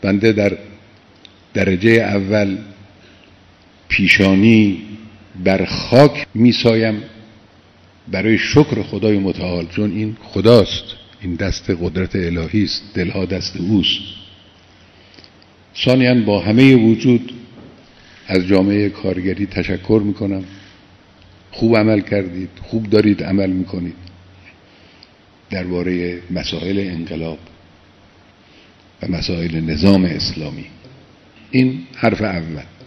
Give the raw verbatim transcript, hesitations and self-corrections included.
بنده در درجه اول پیشانی بر خاک میسایم برای شکر خدای متعال، چون این خداست، این دست قدرت الهی است، دلها دست اوست. ثانیاً با همه وجود از جامعه کارگری تشکر میکنم. خوب عمل کردید، خوب دارید عمل میکنید درباره مسائل انقلاب و مسائل نظام اسلامی. این حرف اول.